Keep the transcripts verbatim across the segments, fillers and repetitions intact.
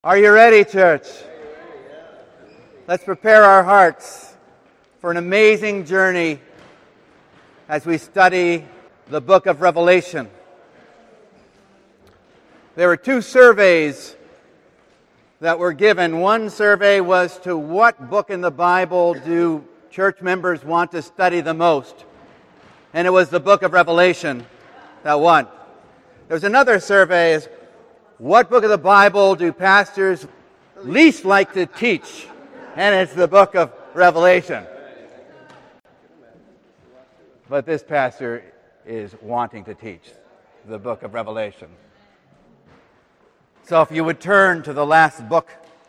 Are you ready, church? Let's prepare our hearts for an amazing journey as we study the book of Revelation. There were two surveys that were given. One survey was to what book in the Bible do church members want to study the most? And it was the book of Revelation that won. There was another survey is what book of the Bible do pastors least like to teach? And it's the book of Revelation. But this pastor is wanting to teach the book of Revelation. So if you would turn to the last book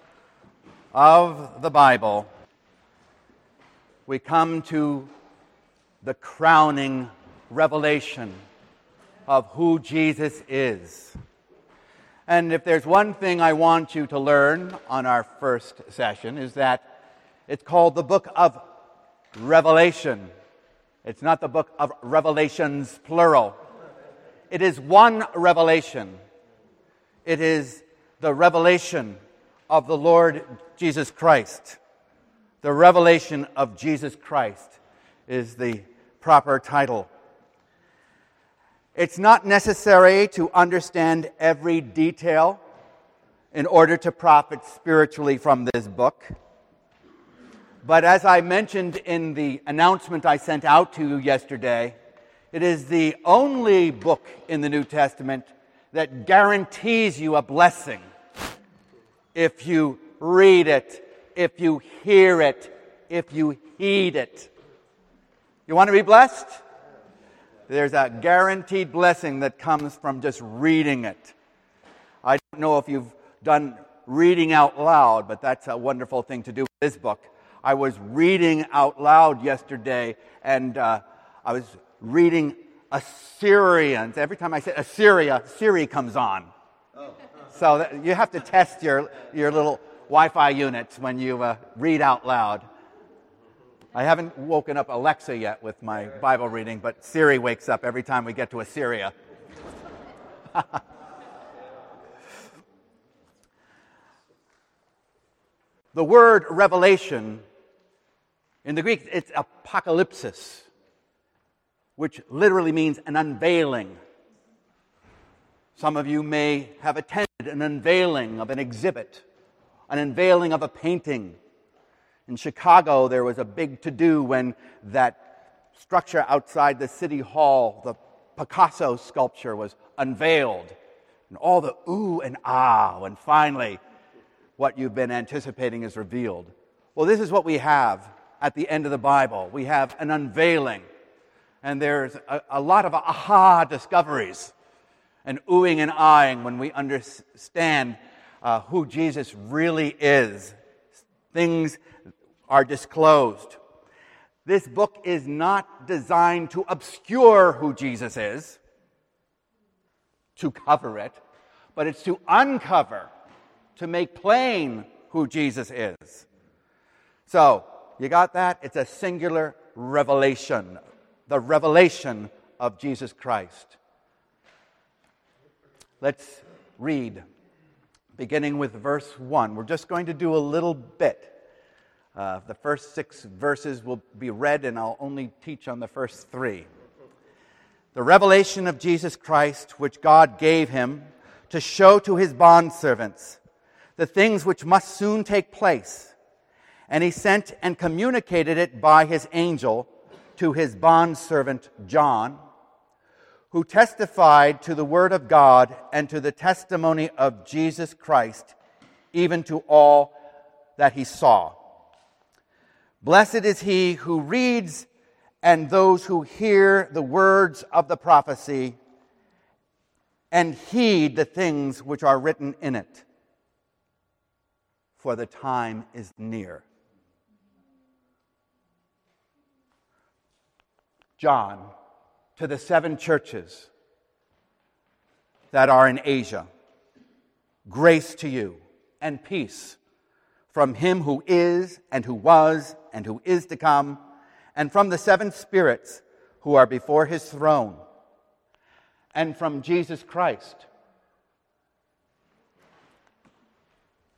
of the Bible, we come to the crowning revelation of who Jesus is. And if there's one thing I want you to learn on our first session is that it's called the book of Revelation. It's not the book of Revelations, plural. It is one revelation. It is the revelation of the Lord Jesus Christ. The revelation of Jesus Christ is the proper title. It's not necessary to understand every detail in order to profit spiritually from this book. But as I mentioned in the announcement I sent out to you yesterday, it is the only book in the New Testament that guarantees you a blessing if you read it, if you hear it, if you heed it. You want to be blessed? There's a guaranteed blessing that comes from just reading it. I don't know if you've done reading out loud, but that's a wonderful thing to do with this book. I was reading out loud yesterday, and uh, I was reading Assyrians. Every time I say Assyria, Siri comes on. Oh. So that, you have to test your, your little Wi-Fi units when you uh, read out loud. I haven't woken up Alexa yet with my Bible reading, but Siri wakes up every time we get to Assyria. The word revelation, in the Greek, it's apocalypsis, which literally means an unveiling. Some of you may have attended an unveiling of an exhibit, an unveiling of a painting. In Chicago, there was a big to-do when that structure outside the city hall, the Picasso sculpture, was unveiled. And all the ooh and ah, when finally what you've been anticipating is revealed. Well, this is what we have at the end of the Bible. We have an unveiling. And there's a, a lot of aha discoveries and oohing and ahhing when we understand uh, who Jesus really is. Things are disclosed. This book is not designed to obscure who Jesus is, to cover it, but it's to uncover, to make plain who Jesus is. So, you got that? It's a singular revelation, the revelation of Jesus Christ. Let's read, beginning with verse one. We're just going to do a little bit. Uh, the first six verses will be read, and I'll only teach on the first three. The revelation of Jesus Christ, which God gave him to show to his bondservants the things which must soon take place. And he sent and communicated it by his angel to his bondservant John, who testified to the word of God and to the testimony of Jesus Christ, even to all that he saw. Blessed is he who reads and those who hear the words of the prophecy and heed the things which are written in it, for the time is near. John, to the seven churches that are in Asia, grace to you and peace from him who is, and who was, and who is to come, and from the seven spirits who are before his throne, and from Jesus Christ,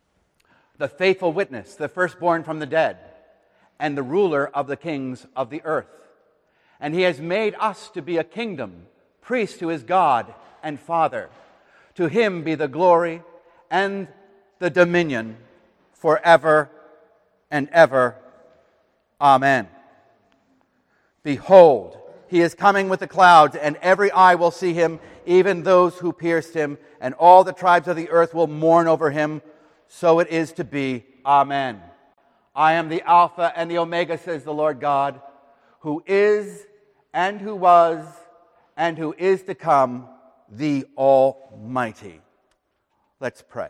the faithful witness, the firstborn from the dead, and the ruler of the kings of the earth. And he has made us to be a kingdom, priest to his God and Father. To him be the glory and the dominion forever and ever. Amen. Behold, he is coming with the clouds, and every eye will see him, even those who pierced him, and all the tribes of the earth will mourn over him. So it is to be. Amen. I am the Alpha and the Omega, says the Lord God, who is and who was and who is to come, the Almighty. Let's pray.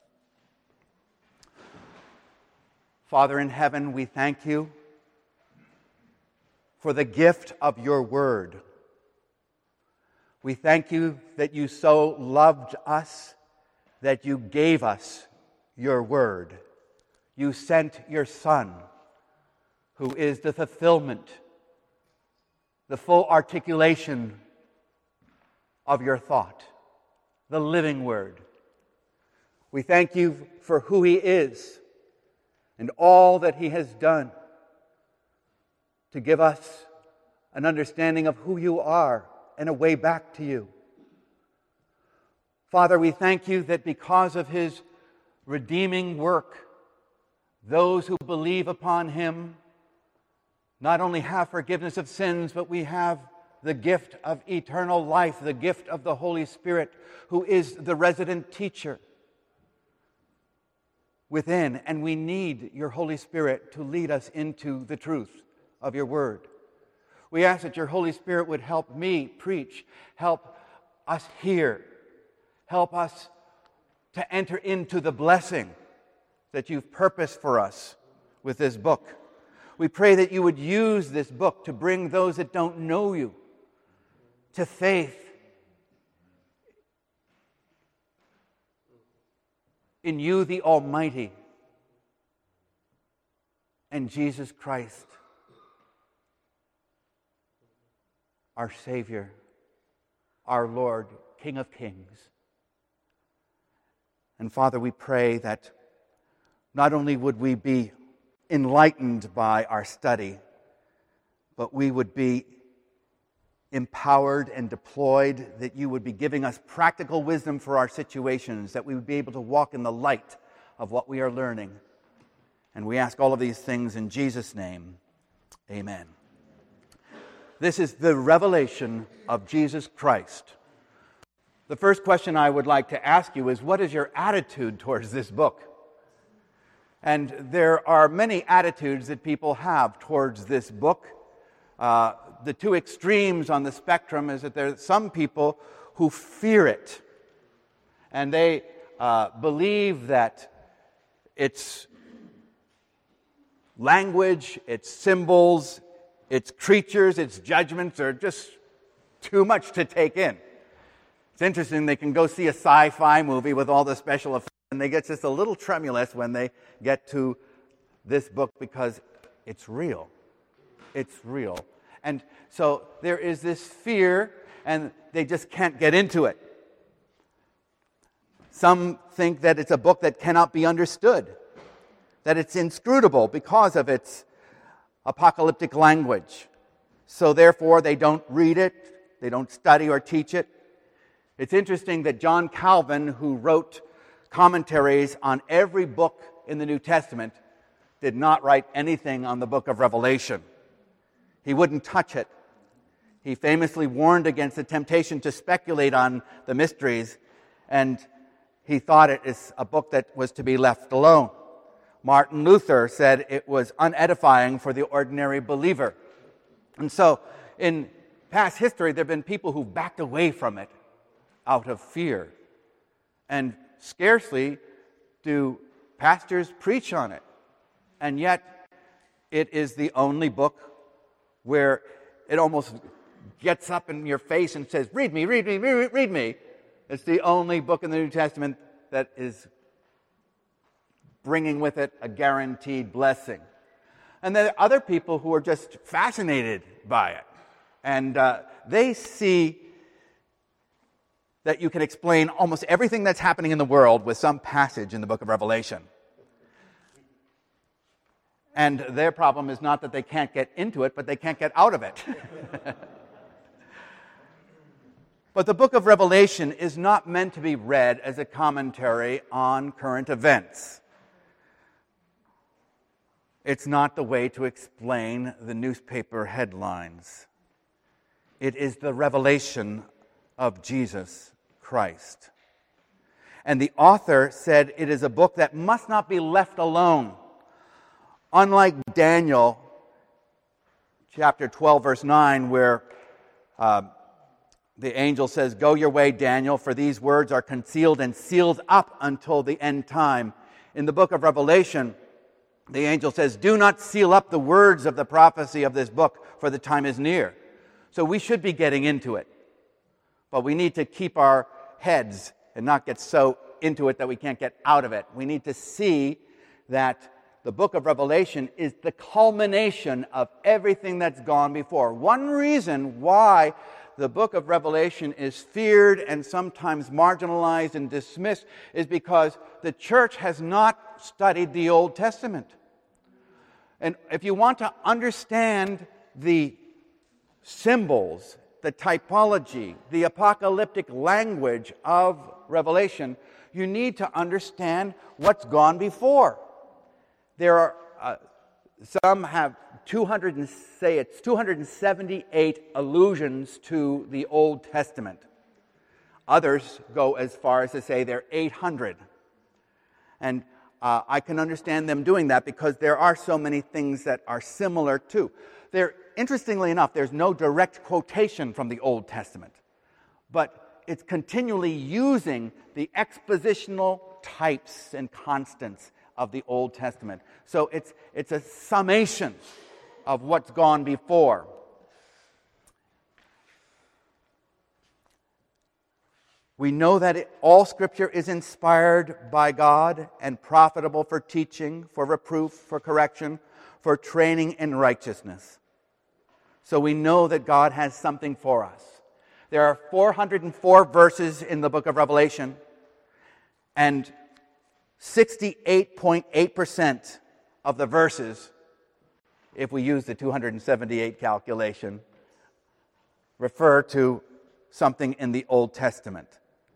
Father in heaven, we thank you for the gift of your word. We thank you that you so loved us that you gave us your word. You sent your Son, who is the fulfillment, the full articulation of your thought, the living word. We thank you for who he is and all that he has done to give us an understanding of who you are and a way back to you. Father, we thank you that because of his redeeming work, those who believe upon him not only have forgiveness of sins, but we have the gift of eternal life, the gift of the Holy Spirit, who is the resident teacher within. And we need your Holy Spirit to lead us into the truth of your word. We ask that your Holy Spirit would help me preach, help us hear, help us to enter into the blessing that you've purposed for us with this book. We pray that you would use this book to bring those that don't know you to faith in you, the Almighty, and Jesus Christ, our Savior, our Lord, King of Kings. And Father, we pray that not only would we be enlightened by our study, but we would be empowered and deployed, that you would be giving us practical wisdom for our situations, that we would be able to walk in the light of what we are learning. And we ask all of these things in Jesus' name. Amen. This is the revelation of Jesus Christ. The first question I would like to ask you is, what is your attitude towards this book? And there are many attitudes that people have towards this book. Uh, the two extremes on the spectrum is that there are some people who fear it. And they uh, believe that its language, its symbols, its creatures, its judgments are just too much to take in. It's interesting, they can go see a sci-fi movie with all the special effects, and they get just a little tremulous when they get to this book because it's real. It's real. And so there is this fear, and they just can't get into it. Some think that it's a book that cannot be understood, that it's inscrutable because of its apocalyptic language. So therefore, they don't read it, they don't study or teach it. It's interesting that John Calvin, who wrote commentaries on every book in the New Testament, did not write anything on the book of Revelation. He wouldn't touch it. He famously warned against the temptation to speculate on the mysteries, and he thought it is a book that was to be left alone. Martin Luther said it was unedifying for the ordinary believer. And so, in past history, there have been people who backed away from it out of fear. And scarcely do pastors preach on it. And yet, it is the only book where it almost gets up in your face and says, read me, read me, read, read me. It's the only book in the New Testament that is bringing with it a guaranteed blessing. And there are other people who are just fascinated by it. And uh, they see that you can explain almost everything that's happening in the world with some passage in the book of Revelation. And their problem is not that they can't get into it, but they can't get out of it. But the book of Revelation is not meant to be read as a commentary on current events. It's not the way to explain the newspaper headlines. It is the revelation of Jesus Christ. And the author said it is a book that must not be left alone. Unlike Daniel, chapter twelve, verse nine, where uh, the angel says, "Go your way, Daniel, for these words are concealed and sealed up until the end time." In the book of Revelation, the angel says, "Do not seal up the words of the prophecy of this book, for the time is near." So we should be getting into it. But we need to keep our heads and not get so into it that we can't get out of it. We need to see that the book of Revelation is the culmination of everything that's gone before. One reason why the book of Revelation is feared and sometimes marginalized and dismissed is because the church has not studied the Old Testament. And if you want to understand the symbols, the typology, the apocalyptic language of Revelation, you need to understand what's gone before. There are uh, some have two hundred and say it's two hundred seventy-eight allusions to the Old Testament. Others go as far as to say they're eight hundred. And uh, I can understand them doing that because there are so many things that are similar too. There, interestingly enough, there's no direct quotation from the Old Testament, but it's continually using the expositional types and constants of the Old Testament. So it's it's a summation of what's gone before. We know that it, all Scripture is inspired by God and profitable for teaching, for reproof, for correction, for training in righteousness. So we know that God has something for us. There are four hundred four verses in the book of Revelation, and sixty-eight point eight percent of the verses, if we use the two hundred seventy-eight calculation, refer to something in the Old Testament.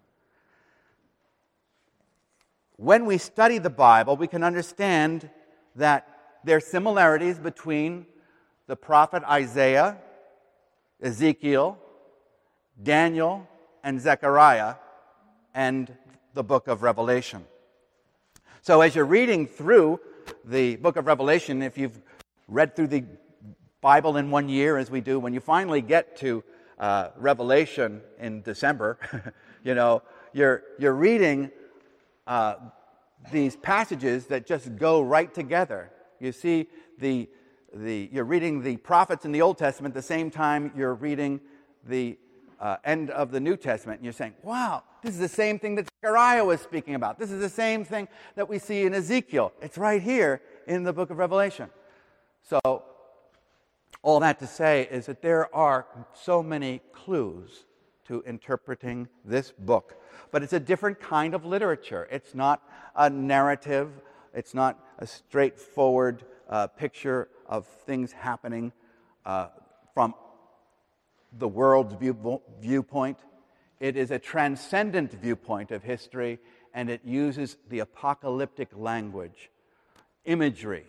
When we study the Bible, we can understand that there are similarities between the prophet Isaiah, Ezekiel, Daniel, and Zechariah, and the book of Revelation. So as you're reading through the book of Revelation, if you've read through the Bible in one year, as we do, when you finally get to uh, Revelation in December, you know, you're you're reading uh, these passages that just go right together. You see, the the you're reading the prophets in the Old Testament at the same time you're reading the uh, end of the New Testament, and you're saying, "Wow, this is the same thing that Zechariah was speaking about. This is the same thing that we see in Ezekiel. It's right here in the book of Revelation." So, all that to say is that there are so many clues to interpreting this book. But it's a different kind of literature. It's not a narrative. It's not a straightforward uh, picture of things happening uh, from the world's view- viewpoint. It is a transcendent viewpoint of history, and it uses the apocalyptic language, imagery,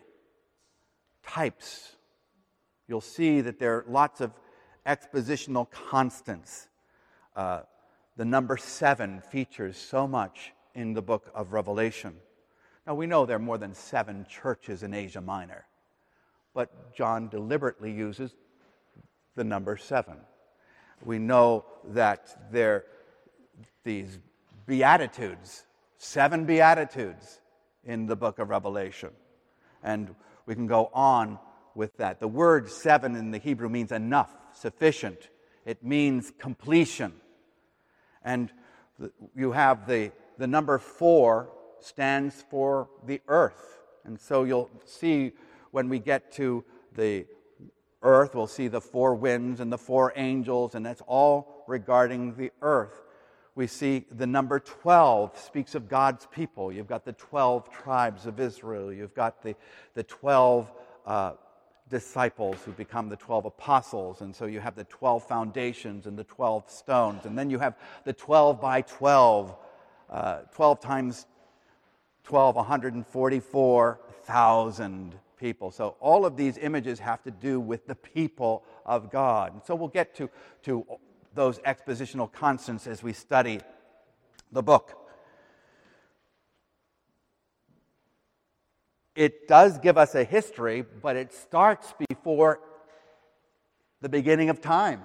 types. You'll see that there are lots of expositional constants. Uh, the number seven features so much in the book of Revelation. Now, we know there are more than seven churches in Asia Minor, but John deliberately uses the number seven. We know that there these beatitudes, seven beatitudes in the book of Revelation. And we can go on with that. The word seven in the Hebrew means enough, sufficient. It means completion. And you have the, the number four stands for the earth. And so you'll see when we get to the earth, we'll see the four winds and the four angels, and that's all regarding the earth. We see the number twelve speaks of God's people. You've got the twelve tribes of Israel. You've got the, the twelve uh, disciples who become the twelve apostles. And so you have the twelve foundations and the twelve stones. And then you have the twelve by twelve. Uh, twelve times twelve, one hundred forty-four thousand people. So all of these images have to do with the people of God. And so we'll get to, to those expositional constants as we study the book. It does give us a history, but it starts before the beginning of time.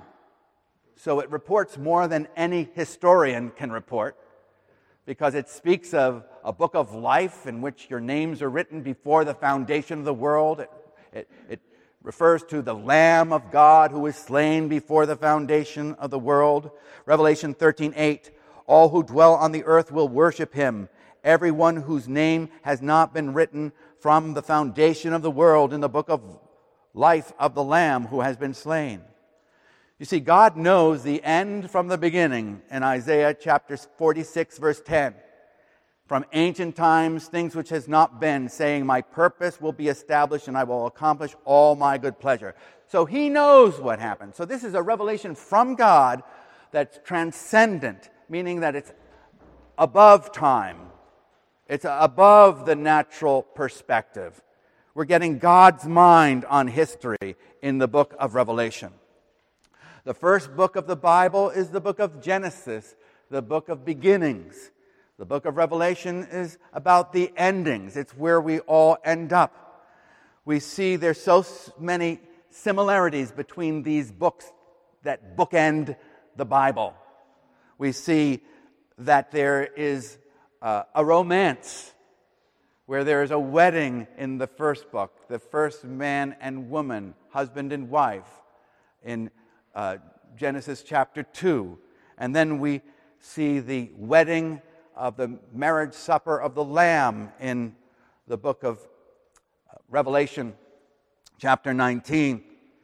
So it reports more than any historian can report, because it speaks of a book of life in which your names are written before the foundation of the world. It, it, it refers to the Lamb of God who was slain before the foundation of the world. Revelation thirteen eight, all who dwell on the earth will worship him, everyone whose name has not been written from the foundation of the world in the book of life of the Lamb who has been slain. You see, God knows the end from the beginning in Isaiah chapter forty-six, verse ten. From ancient times, things which has not been, saying, my purpose will be established and I will accomplish all my good pleasure. So he knows what happened. So this is a revelation from God that's transcendent, meaning that it's above time. It's above the natural perspective. We're getting God's mind on history in the book of Revelation. The first book of the Bible is the book of Genesis, the book of beginnings. The book of Revelation is about the endings. It's where we all end up. We see there's so many similarities between these books that bookend the Bible. We see that there is uh, a romance where there is a wedding in the first book, the first man and woman, husband and wife, in uh, Genesis chapter two. And then we see the wedding of the marriage supper of the Lamb in the book of Revelation chapter nineteen.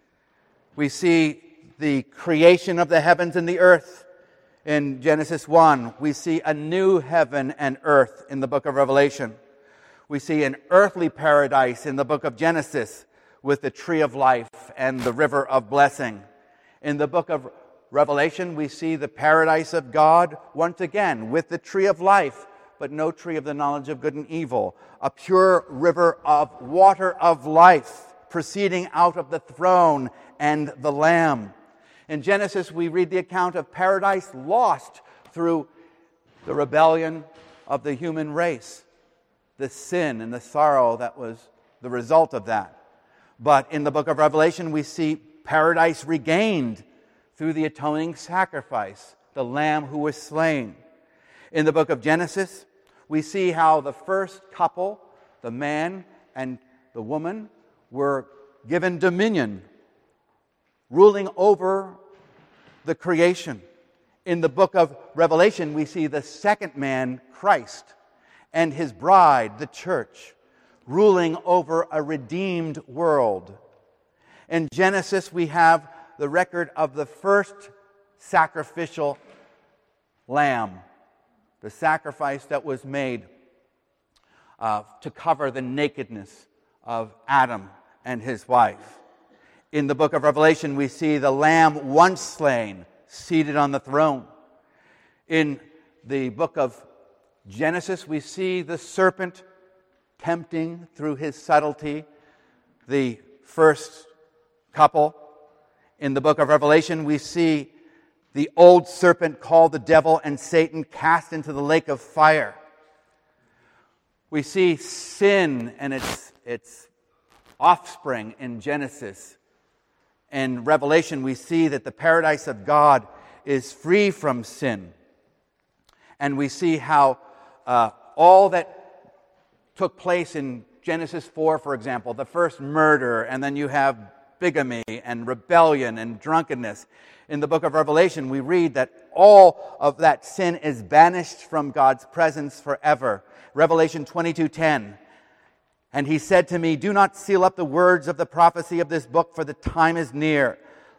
We see the creation of the heavens and the earth in Genesis one. We see a new heaven and earth in the book of Revelation. We see an earthly paradise in the book of Genesis with the tree of life and the river of blessing. In the book of Revelation, we see the paradise of God once again with the tree of life, but no tree of the knowledge of good and evil. A pure river of water of life proceeding out of the throne and the Lamb. In Genesis, we read the account of paradise lost through the rebellion of the human race, the sin and the sorrow that was the result of that. But in the book of Revelation, we see paradise regained through the atoning sacrifice, the Lamb who was slain. In the book of Genesis, we see how the first couple, the man and the woman, were given dominion, ruling over the creation. In the book of Revelation, we see the second man, Christ, and his bride, the church, ruling over a redeemed world. In Genesis, we have the record of the first sacrificial lamb, the sacrifice that was made uh, to cover the nakedness of Adam and his wife. In the book of Revelation, we see the lamb once slain, seated on the throne. In the book of Genesis, we see the serpent tempting through his subtlety the first couple. In the book of Revelation, we see the old serpent called the devil and Satan cast into the lake of fire. We see sin and its, its offspring in Genesis. In Revelation, we see that the paradise of God is free from sin. And we see how uh, all that took place in Genesis four, for example, the first murder, and then you have bigamy and rebellion and drunkenness. In the book of Revelation, we read that all of that sin is banished from God's presence forever. Revelation twenty-two ten. And he said to me, do not seal up the words of the prophecy of this book, for the time is near.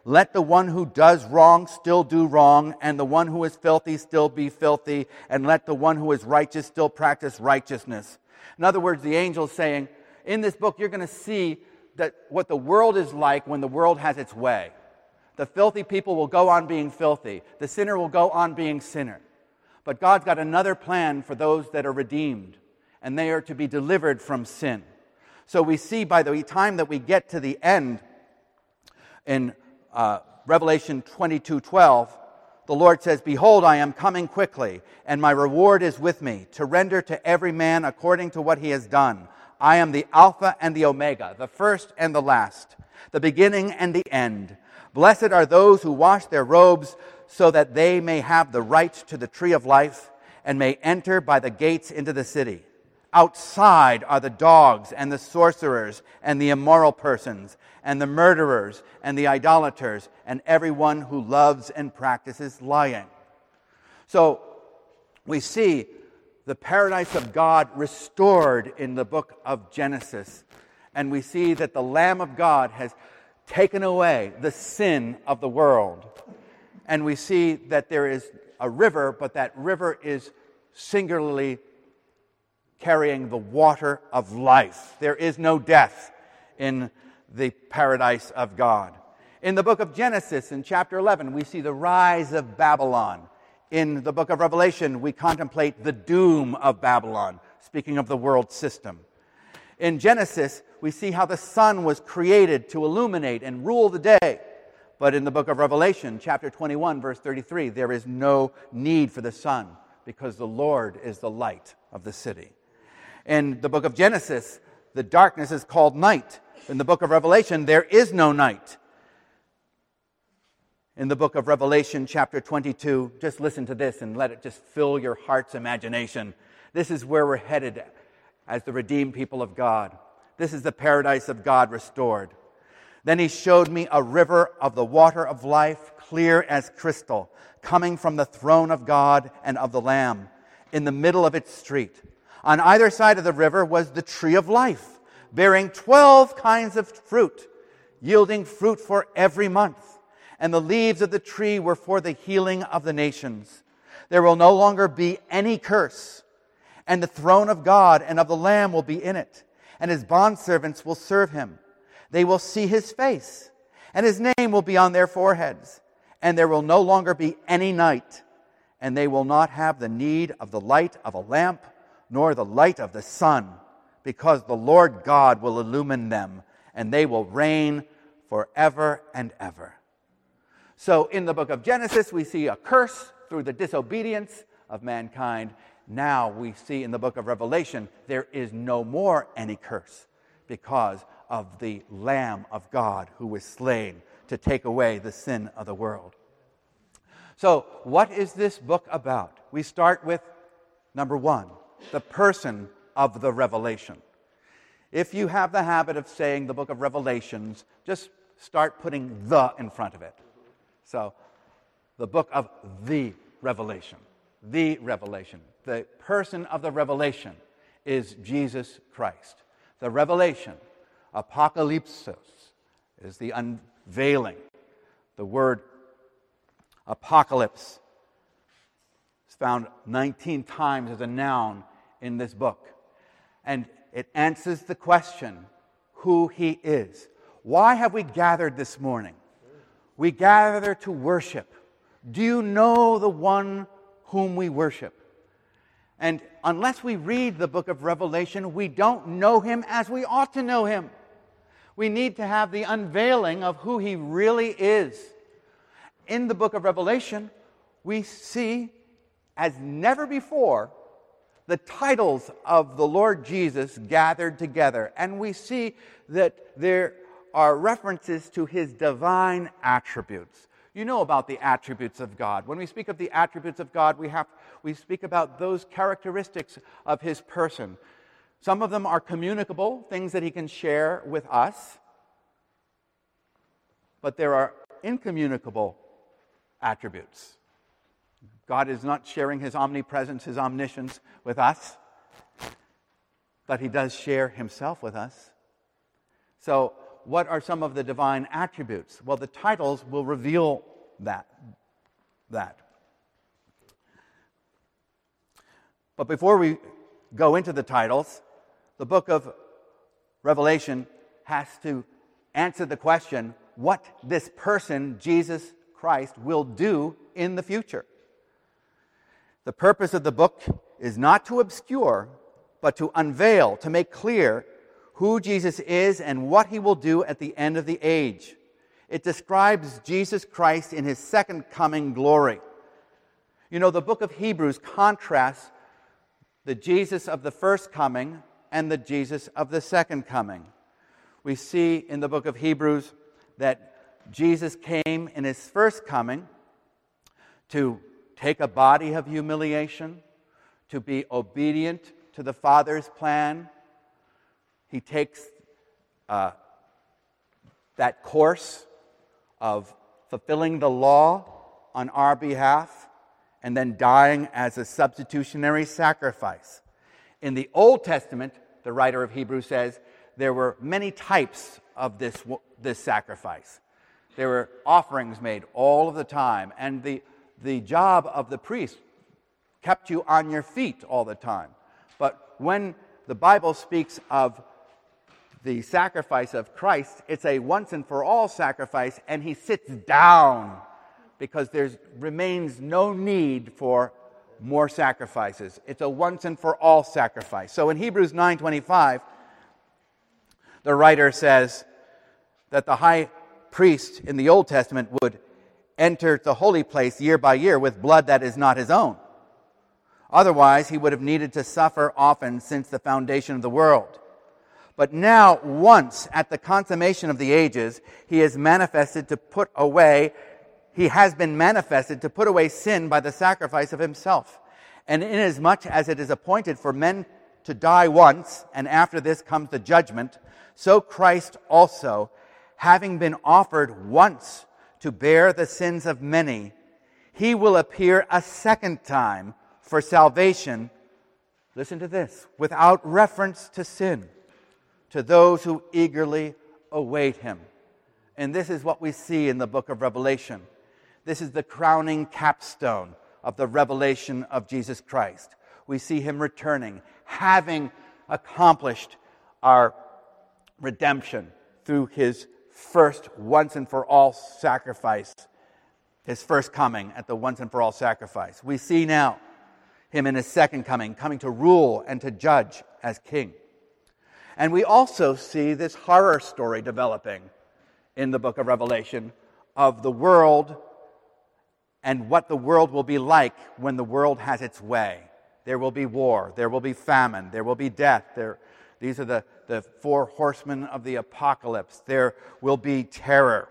Let the one who does wrong still do wrong, and the one who is filthy still be filthy, and let the one who is righteous still practice righteousness. In other words, the angel's saying, in this book you're going to see that what the world is like when the world has its way. The filthy people will go on being filthy. The sinner will go on being sinner. But God's got another plan for those that are redeemed, and they are to be delivered from sin. So we see by the time that we get to the end in uh, Revelation twenty-two twelve, the Lord says, "Behold, I am coming quickly, and my reward is with me, to render to every man according to what he has done. I am the Alpha and the Omega, the first and the last, the beginning and the end. Blessed are those who wash their robes, so that they may have the right to the tree of life, and may enter by the gates into the city. Outside are the dogs and the sorcerers and the immoral persons and the murderers and the idolaters and everyone who loves and practices lying." So we see the paradise of God restored in the book of Genesis. And we see that the Lamb of God has taken away the sin of the world. And we see that there is a river, but that river is singularly carrying the water of life. There is no death in the paradise of God. In the book of Genesis, in chapter eleven, we see the rise of Babylon. In the book of Revelation, we contemplate the doom of Babylon, speaking of the world system. In Genesis, we see how the sun was created to illuminate and rule the day. But in the book of Revelation, chapter twenty-one, verse thirty-three, there is no need for the sun, because the Lord is the light of the city. In the book of Genesis, the darkness is called night. In the book of Revelation, there is no night. In the book of Revelation, chapter twenty-two, just listen to this and let it just fill your heart's imagination. This is where we're headed as the redeemed people of God. This is the paradise of God restored. "Then he showed me a river of the water of life, clear as crystal, coming from the throne of God and of the Lamb, in the middle of its street. On either side of the river was the tree of life, bearing twelve kinds of fruit, yielding fruit for every month. And the leaves of the tree were for the healing of the nations. There will no longer be any curse, and the throne of God and of the Lamb will be in it, and his bondservants will serve him. They will see his face, and his name will be on their foreheads, and there will no longer be any night, and they will not have the need of the light of a lamp, nor the light of the sun, because the Lord God will illumine them, and they will reign forever and ever." So in the book of Genesis, we see a curse through the disobedience of mankind. Now we see in the book of Revelation, there is no more any curse because of the Lamb of God who was slain to take away the sin of the world. So what is this book about? We start with, number one, the person of the Revelation. If you have the habit of saying the book of Revelations, just start putting "the" in front of it. So, the book of the Revelation. The Revelation. The person of the Revelation is Jesus Christ. The Revelation, apocalypsos, is the unveiling. The word apocalypse is found nineteen times as a noun in this book. And it answers the question, who he is. Why have we gathered this morning? We gather to worship. Do you know the one whom we worship? And unless we read the book of Revelation, we don't know him as we ought to know him. We need to have the unveiling of who he really is. In the book of Revelation, we see, as never before, the titles of the Lord Jesus gathered together. And we see that there are references to his divine attributes. You know about the attributes of God. When we speak of the attributes of God, we have we speak about those characteristics of his person. Some of them are communicable, things that he can share with us. But there are incommunicable attributes. God is not sharing his omnipresence, his omniscience with us, but he does share himself with us. So what are some of the divine attributes? Well, the titles will reveal that. that. But before we go into the titles, the book of Revelation has to answer the question, what this person, Jesus Christ, will do in the future. The purpose of the book is not to obscure, but to unveil, to make clear who Jesus is and what he will do at the end of the age. It describes Jesus Christ in his second coming glory. You know, the book of Hebrews contrasts the Jesus of the first coming and the Jesus of the second coming. We see in the book of Hebrews that Jesus came in his first coming to take a body of humiliation, to be obedient to the Father's plan. He takes uh, that course of fulfilling the law on our behalf and then dying as a substitutionary sacrifice. In the Old Testament, the writer of Hebrews says, there were many types of this, this sacrifice. There were offerings made all of the time, and the, the job of the priest kept you on your feet all the time. But when the Bible speaks of the sacrifice of Christ, it's a once and for all sacrifice, and he sits down because there remains no need for more sacrifices. It's a once and for all sacrifice. So in Hebrews nine twenty-five, the writer says that the high priest in the Old Testament would enter the holy place year by year with blood that is not his own. Otherwise, he would have needed to suffer often since the foundation of the world. But now, once at the consummation of the ages, he is manifested to put away, he has been manifested to put away sin by the sacrifice of himself. And inasmuch as it is appointed for men to die once, and after this comes the judgment, so Christ also, having been offered once to bear the sins of many, he will appear a second time for salvation, listen to this, without reference to sin, to those who eagerly await him. And this is what we see in the book of Revelation. This is the crowning capstone of the revelation of Jesus Christ. We see him returning, having accomplished our redemption through his first once and for all sacrifice, his first coming at the once and for all sacrifice. We see now him in his second coming, coming to rule and to judge as king. And we also see this horror story developing in the book of Revelation of the world and what the world will be like when the world has its way. There will be war, there will be famine, there will be death. There, these are the, the four horsemen of the apocalypse. There will be terror.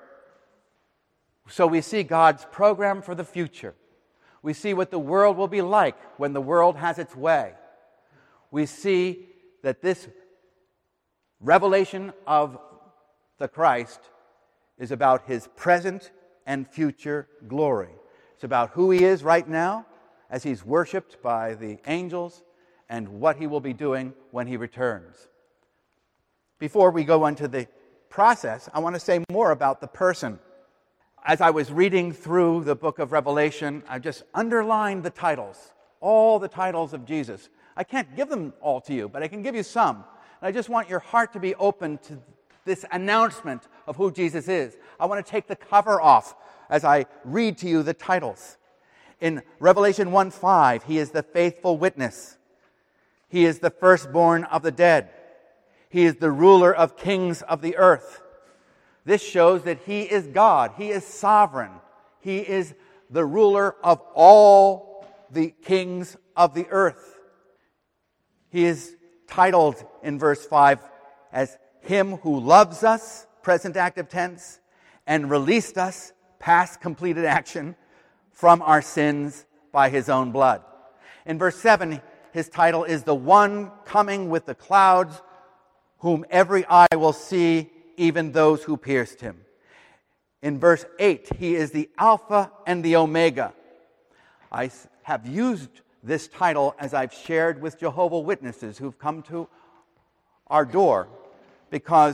So we see God's program for the future. We see what the world will be like when the world has its way. We see that this revelation of the Christ is about his present and future glory. It's about who he is right now as he's worshipped by the angels and what he will be doing when he returns. Before we go into the process, I want to say more about the person. As I was reading through the book of Revelation, I just underlined the titles, all the titles of Jesus. I can't give them all to you, but I can give you some. And I just want your heart to be open to this announcement of who Jesus is. I want to take the cover off as I read to you the titles. In Revelation one five, he is the faithful witness. He is the firstborn of the dead. He is the ruler of kings of the earth. This shows that he is God. He is sovereign. He is the ruler of all the kings of the earth. He is titled in verse five as him who loves us, present active tense, and released us, past completed action, from our sins by his own blood. In verse seven, his title is the one coming with the clouds, whom every eye will see, even those who pierced him. In verse eight, he is the Alpha and the Omega. I have used this title as I've shared with Jehovah's Witnesses who've come to our door, because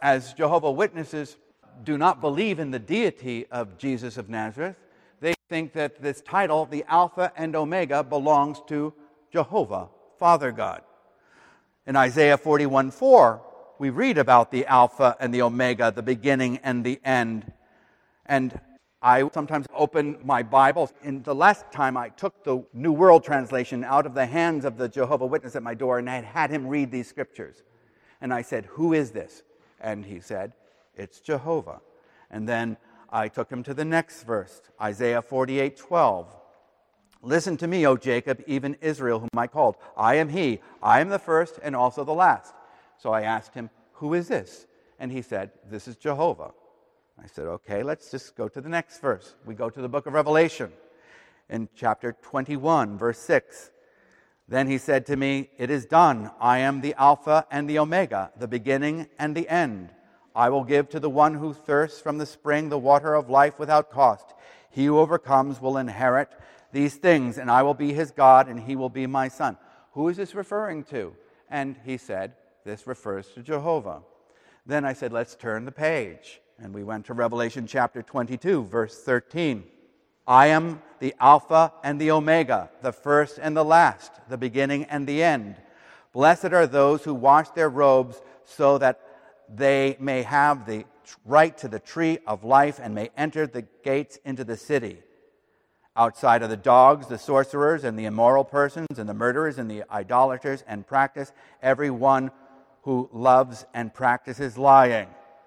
as Jehovah's Witnesses do not believe in the deity of Jesus of Nazareth, they think that this title, the Alpha and Omega, belongs to Jehovah, Father God. In Isaiah forty-one four, we read about the Alpha and the Omega, the beginning and the end. And I sometimes open my Bible. In the last time I took the New World Translation out of the hands of the Jehovah's Witness at my door, and I had had him read these scriptures. And I said, "Who is this?" And he said, "It's Jehovah." And then I took him to the next verse, Isaiah forty-eight twelve. "Listen to me, O Jacob, even Israel, whom I called. I am he. I am the first and also the last." So I asked him, "Who is this?" And he said, "This is Jehovah." I said, "Okay, let's just go to the next verse." We go to the book of Revelation in chapter twenty-one, verse six. "Then he said to me, 'It is done. I am the Alpha and the Omega, the beginning and the end. I will give to the one who thirsts from the spring the water of life without cost. He who overcomes will inherit these things, and I will be his God, and he will be my son.'" Who is this referring to? And he said, "This refers to Jehovah." Then I said, "Let's turn the page." And we went to Revelation chapter twenty-two, verse thirteen. "I am the Alpha and the Omega, the first and the last, the beginning and the end. Blessed are those who wash their robes so that they may have the right to the tree of life and may enter the gates into the city. Outside are the dogs, the sorcerers, and the immoral persons, and the murderers, and the idolaters, and practice every one who loves and practices lying."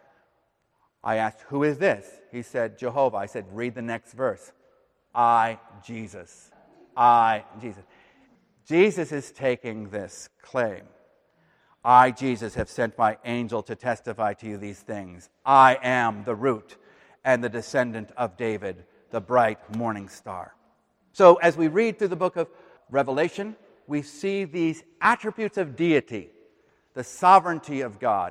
I asked, "Who is this?" He said, "Jehovah." I said, "Read the next verse. I, Jesus. I, Jesus." Jesus is taking this claim. "I, Jesus, have sent my angel to testify to you these things. I am the root and the descendant of David, the bright morning star." So as we read through the book of Revelation, we see these attributes of deity, the sovereignty of God,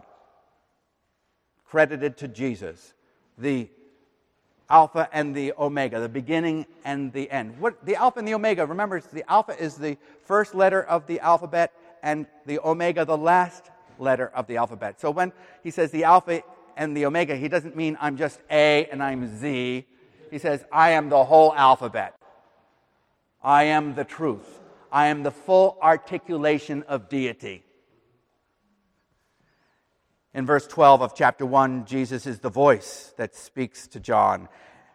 credited to Jesus, the Alpha and the Omega, the beginning and the end. What the Alpha and the Omega, remember, the Alpha is the first letter of the alphabet, and the Omega, the last letter of the alphabet. So when he says the Alpha and the Omega, he doesn't mean I'm just A and I'm Z. He says, I am the whole alphabet. I am the truth. I am the full articulation of deity. In verse twelve of chapter one, Jesus is the voice that speaks to John.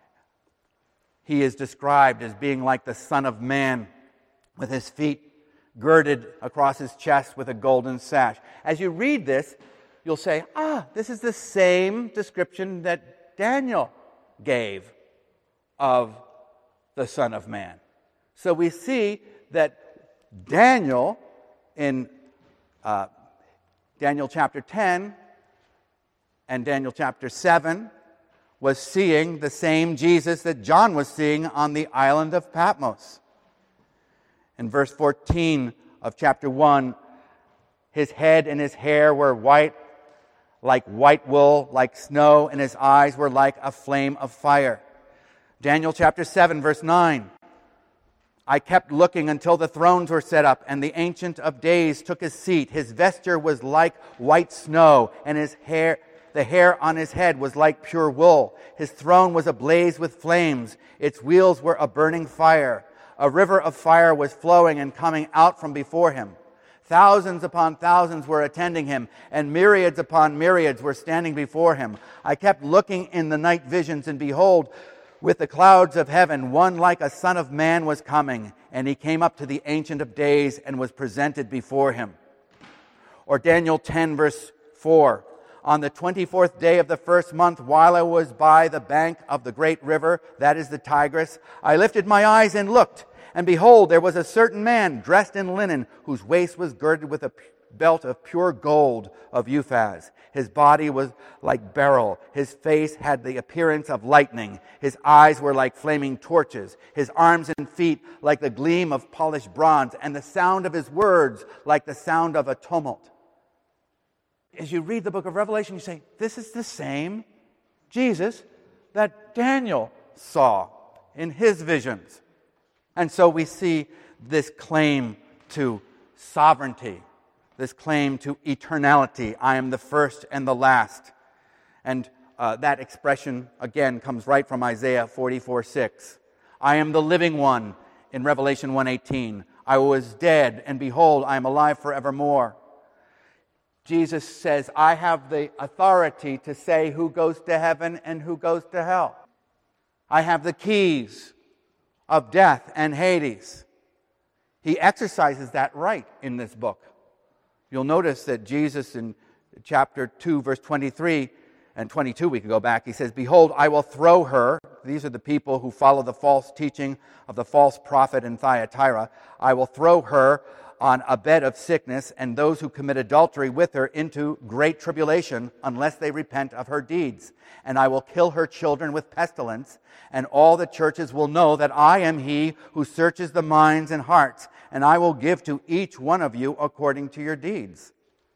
He is described as being like the Son of Man, with his feet girded across his chest with a golden sash. As you read this, you'll say, ah, this is the same description that Daniel gave of the Son of Man. So we see that Daniel, in uh, Daniel chapter ten and Daniel chapter seven, was seeing the same Jesus that John was seeing on the island of Patmos. In verse fourteen of chapter one, his head and his hair were white, like white wool, like snow, and his eyes were like a flame of fire. Daniel chapter seven, verse nine. I kept looking until the thrones were set up, and the Ancient of Days took his seat. His vesture was like white snow, and his hair, the hair on his head was like pure wool. His throne was ablaze with flames. Its wheels were a burning fire. A river of fire was flowing and coming out from before him. Thousands upon thousands were attending him, and myriads upon myriads were standing before him. I kept looking in the night visions, and behold, with the clouds of heaven, one like a son of man was coming, and he came up to the Ancient of Days and was presented before him. Or Daniel ten, verse four. On the twenty-fourth day of the first month, while I was by the bank of the great river, that is the Tigris, I lifted my eyes and looked, and behold, there was a certain man dressed in linen, whose waist was girded with a belt of pure gold of Uphaz. His body was like beryl. His face had the appearance of lightning. His eyes were like flaming torches. His arms and feet like the gleam of polished bronze, and the sound of his words like the sound of a tumult. As you read the book of Revelation, you say, this is the same Jesus that Daniel saw in his visions. And so we see this claim to sovereignty, this claim to eternality. I am the first and the last. And uh, that expression, again, comes right from Isaiah forty-four six. I am the living one in Revelation one eighteen. I was dead, and behold, I am alive forevermore. Jesus says, I have the authority to say who goes to heaven and who goes to hell. I have the keys of death and Hades. He exercises that right in this book. You'll notice that Jesus in chapter two, verse twenty-three and twenty-two, we can go back, he says, behold, I will throw her. These are the people who follow the false teaching of the false prophet in Thyatira. I will throw her on a bed of sickness, and those who commit adultery with her into great tribulation, unless they repent of her deeds. And I will kill her children with pestilence, and all the churches will know that I am he who searches the minds and hearts, and I will give to each one of you according to your deeds.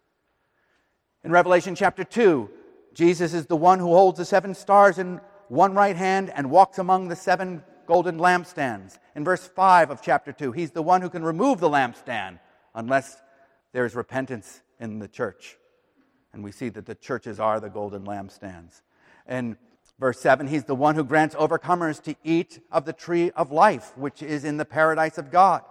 In Revelation chapter two, Jesus is the one who holds the seven stars in one right hand and walks among the seven golden lampstands. In verse five of chapter two, he's the one who can remove the lampstand unless there is repentance in the church. And we see that the churches are the golden lampstands. In verse seven, he's the one who grants overcomers to eat of the tree of life, which is in the paradise of God.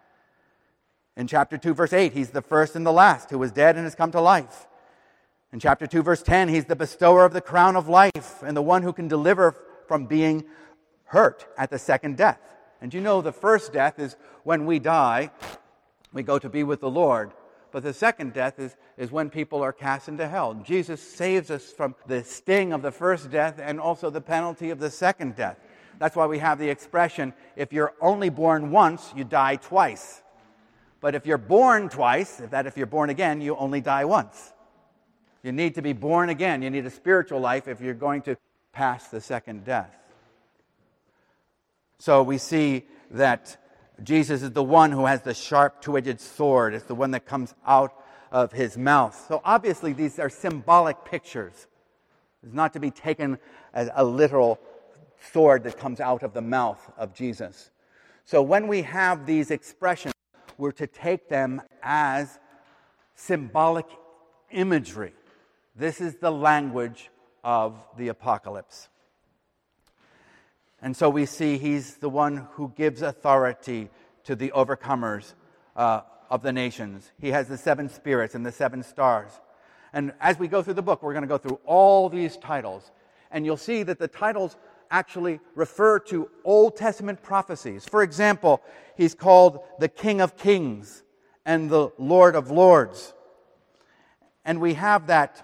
In chapter two, verse eight, he's the first and the last, who was dead and has come to life. In chapter two, verse ten, he's the bestower of the crown of life and the one who can deliver from being hurt at the second death. And you know, the first death is when we die, we go to be with the Lord. But the second death is, is when people are cast into hell. Jesus saves us from the sting of the first death and also the penalty of the second death. That's why we have the expression, if you're only born once, you die twice. But if you're born twice, if that if you're born again, you only die once. You need to be born again. You need a spiritual life if you're going to pass the second death. So we see that Jesus is the one who has the sharp two-edged sword. It's the one that comes out of his mouth. So obviously these are symbolic pictures. It's not to be taken as a literal sword that comes out of the mouth of Jesus. So when we have these expressions, we're to take them as symbolic imagery. This is the language of the apocalypse. And so we see he's the one who gives authority to the overcomers uh, of the nations. He has the seven spirits and the seven stars. And as we go through the book, we're going to go through all these titles. And you'll see that the titles actually refer to Old Testament prophecies. For example, he's called the King of Kings and the Lord of Lords. And we have that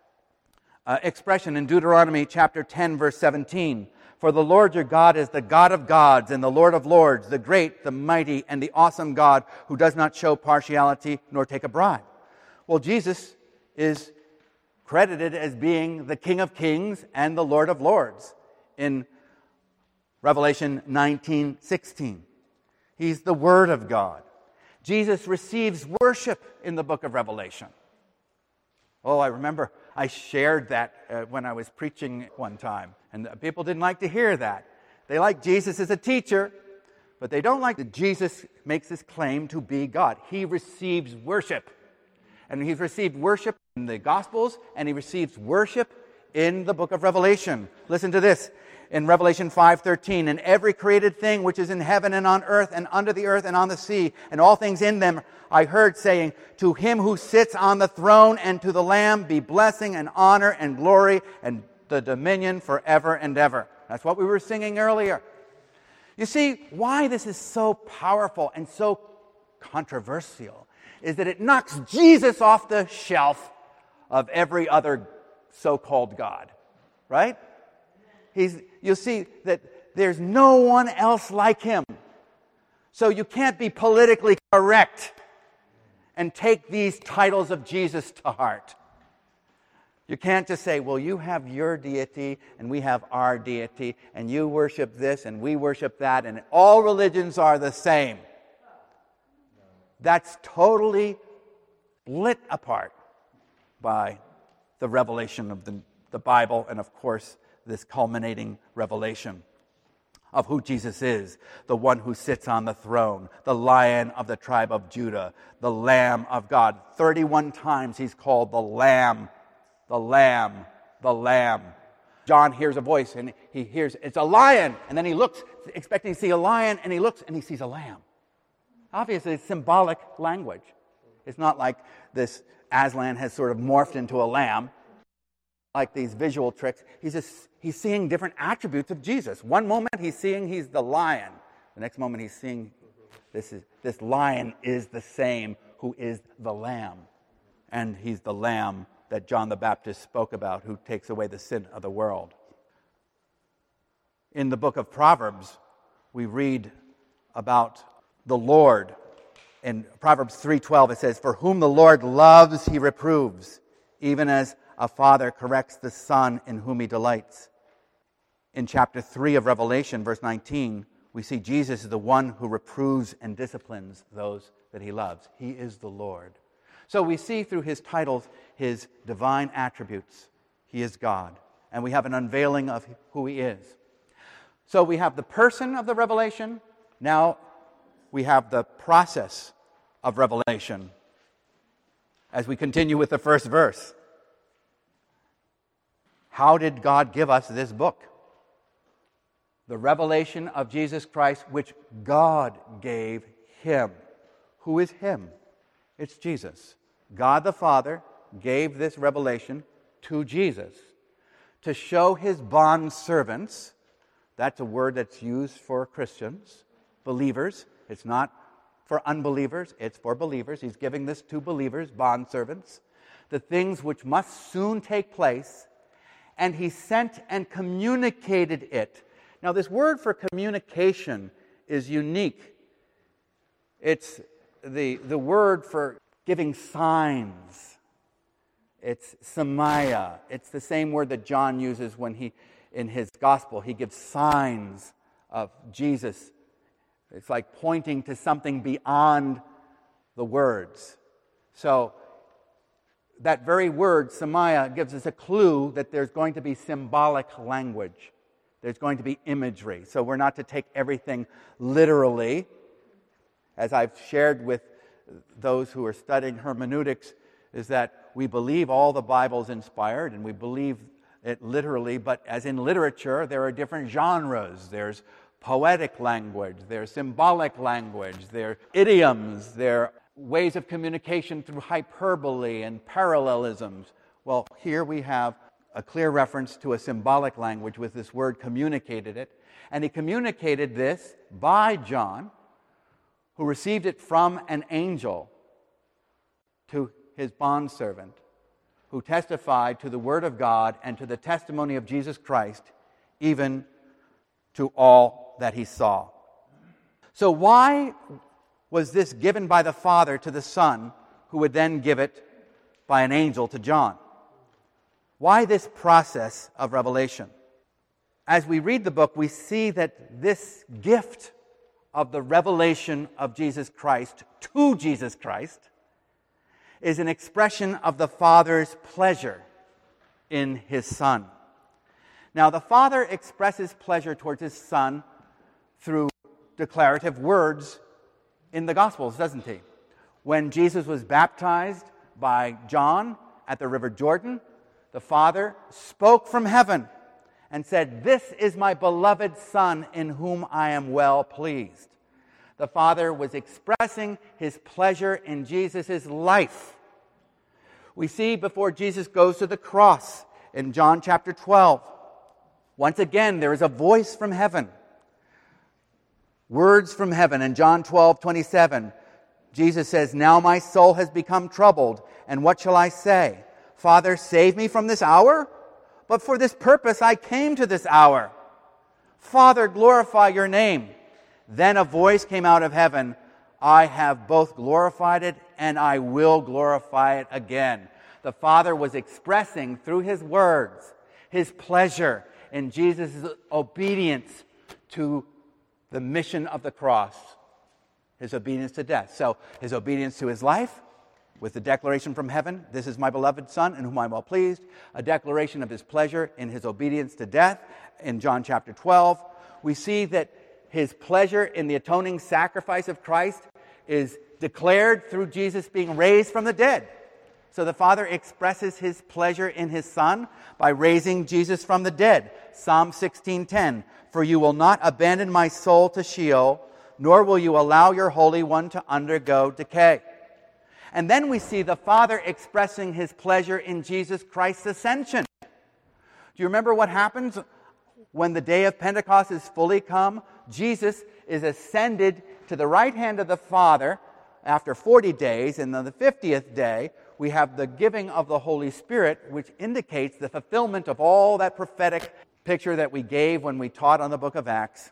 uh, expression in Deuteronomy chapter ten, verse seventeen. For the Lord your God is the God of gods and the Lord of lords, the great, the mighty, and the awesome God who does not show partiality nor take a bribe. Well, Jesus is credited as being the King of Kings and the Lord of Lords in Revelation nineteen sixteen. He's the Word of God. Jesus receives worship in the book of Revelation. Oh, I remember I shared that uh, when I was preaching one time, and people didn't like to hear that. They like Jesus as a teacher, but they don't like that Jesus makes his claim to be God. He receives worship, and he's received worship in the Gospels, and he receives worship in the book of Revelation. Listen to this. In Revelation five thirteen, and every created thing which is in heaven and on earth and under the earth and on the sea, and all things in them, I heard saying, to him who sits on the throne and to the Lamb be blessing and honor and glory and the dominion forever and ever. That's what we were singing earlier. You see, why this is so powerful and so controversial is that it knocks Jesus off the shelf of every other so-called God, right? He's, you'll see that there's no one else like him. So you can't be politically correct and take these titles of Jesus to heart. You can't just say, well, you have your deity and we have our deity, and you worship this and we worship that, and all religions are the same. That's totally split apart by the revelation of the, the Bible, and of course, this culminating revelation of who Jesus is, the one who sits on the throne, the Lion of the tribe of Judah, the Lamb of God. thirty-one times he's called the Lamb, the Lamb, the Lamb. John hears a voice and he hears, it's a lion. And then he looks, expecting to see a lion, and he looks and he sees a lamb. Obviously, it's symbolic language. It's not like this Aslan has sort of morphed into a lamb, like these visual tricks. He's just, he's seeing different attributes of Jesus. One moment he's seeing he's the lion. The next moment he's seeing this is this lion is the same who is the lamb. And he's the lamb that John the Baptist spoke about, who takes away the sin of the world. In the book of Proverbs, we read about the Lord. In Proverbs three twelve, it says, "For whom the Lord loves, he reproves, even as a father corrects the son in whom he delights." In chapter three of Revelation, verse nineteen, we see Jesus is the one who reproves and disciplines those that he loves. He is the Lord. So we see through his titles his divine attributes. He is God. And we have an unveiling of who he is. So we have the person of the revelation. Now we have the process of revelation. As we continue with the first verse. How did God give us this book? The revelation of Jesus Christ, which God gave him. Who is him? It's Jesus. God the Father gave this revelation to Jesus to show his bondservants. That's a word that's used for Christians, believers. It's not for unbelievers, it's for believers. He's giving this to believers, bondservants, the things which must soon take place, and he sent and communicated it. Now, this word for communication is unique. It's the, the word for giving signs. It's semia. It's the same word that John uses when he, in his gospel, he gives signs of Jesus. It's like pointing to something beyond the words. So, that very word, semia, gives us a clue that there's going to be symbolic language. There's going to be imagery. So we're not to take everything literally. As I've shared with those who are studying hermeneutics, is that we believe all the Bible's inspired and we believe it literally, but as in literature, there are different genres. There's poetic language, there's symbolic language, there are idioms, there are ways of communication through hyperbole and parallelisms. Well, here we have a clear reference to a symbolic language with this word communicated it. And he communicated this by John, who received it from an angel, to his bondservant, who testified to the word of God and to the testimony of Jesus Christ, even to all that he saw. So why was this given by the Father to the Son, who would then give it by an angel to John? Why this process of revelation? As we read the book, we see that this gift of the revelation of Jesus Christ to Jesus Christ is an expression of the Father's pleasure in his Son. Now, the Father expresses pleasure towards his Son through declarative words in the Gospels, doesn't he? When Jesus was baptized by John at the River Jordan, the Father spoke from heaven and said, "This is my beloved Son in whom I am well pleased." The Father was expressing his pleasure in Jesus' life. We see before Jesus goes to the cross in John chapter twelve, once again there is a voice from heaven. Words from heaven. In John twelve twenty-seven, Jesus says, "Now my soul has become troubled, and what shall I say? Father, save me from this hour? But for this purpose I came to this hour. Father, glorify your name." Then a voice came out of heaven, "I have both glorified it, and I will glorify it again." The Father was expressing through his words his pleasure in Jesus' obedience to the mission of the cross, his obedience to death. So his obedience to his life, with the declaration from heaven, "This is my beloved Son in whom I am well pleased," a declaration of his pleasure in his obedience to death in John chapter twelve. We see that his pleasure in the atoning sacrifice of Christ is declared through Jesus being raised from the dead. So the Father expresses his pleasure in his Son by raising Jesus from the dead. Psalm sixteen ten, "For you will not abandon my soul to Sheol, nor will you allow your Holy One to undergo decay." And then we see the Father expressing his pleasure in Jesus Christ's ascension. Do you remember what happens when the day of Pentecost is fully come? Jesus is ascended to the right hand of the Father after forty days, and on the fiftieth day, we have the giving of the Holy Spirit, which indicates the fulfillment of all that prophetic picture that we gave when we taught on the book of Acts,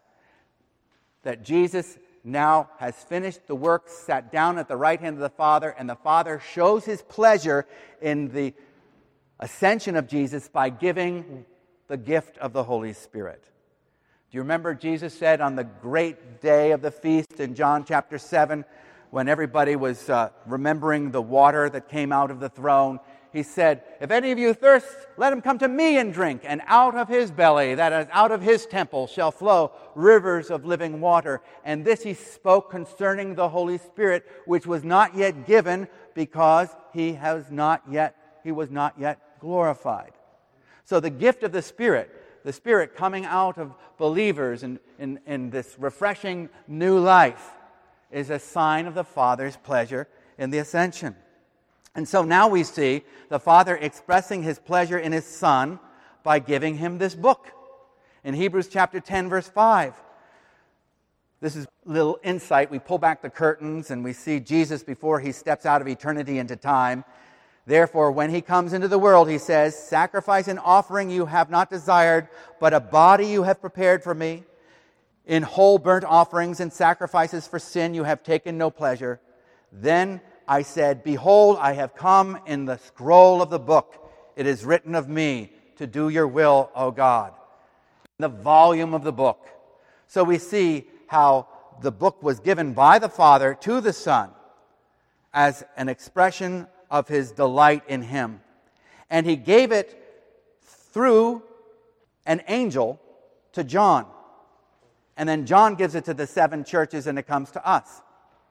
that Jesus now has finished the work, sat down at the right hand of the Father, and the Father shows his pleasure in the ascension of Jesus by giving the gift of the Holy Spirit. Do you remember Jesus said on the great day of the feast in John chapter seven, when everybody was uh, remembering the water that came out of the throne, he said, "If any of you thirst, let him come to me and drink, and out of his belly, that is, out of his temple, shall flow rivers of living water." And this he spoke concerning the Holy Spirit, which was not yet given, because he has not yet, he was not yet glorified. So the gift of the Spirit, the Spirit coming out of believers in, in, in this refreshing new life, is a sign of the Father's pleasure in the ascension. And so now we see the Father expressing his pleasure in his Son by giving him this book. In Hebrews chapter ten, verse five, this is a little insight. We pull back the curtains and we see Jesus before he steps out of eternity into time. "Therefore, when he comes into the world," he says, "sacrifice and offering you have not desired, but a body you have prepared for me. In whole burnt offerings and sacrifices for sin you have taken no pleasure. Then I said, Behold, I have come. In the scroll of the book it is written of me, to do your will, O God." In the volume of the book. So we see how the book was given by the Father to the Son as an expression of his delight in him. And he gave it through an angel to John. And then John gives it to the seven churches, and it comes to us.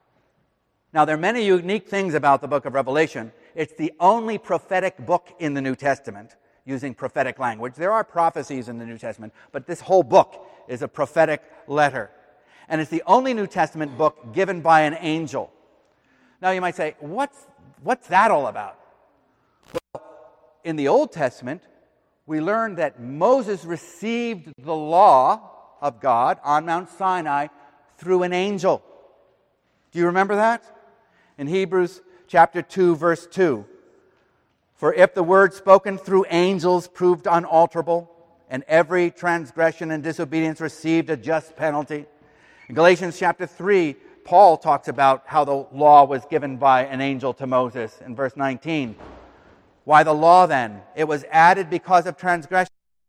Now, there are many unique things about the book of Revelation. It's the only prophetic book in the New Testament, using prophetic language. There are prophecies in the New Testament, but this whole book is a prophetic letter. And it's the only New Testament book given by an angel. Now, you might say, what's, what's that all about? Well, in the Old Testament, we learn that Moses received the law of God on Mount Sinai through an angel. Do you remember that? In Hebrews chapter two, verse two, "For if the word spoken through angels proved unalterable, and every transgression and disobedience received a just penalty." In Galatians chapter three, Paul talks about how the law was given by an angel to Moses in verse nineteen. "Why the law then? It was added because of transgression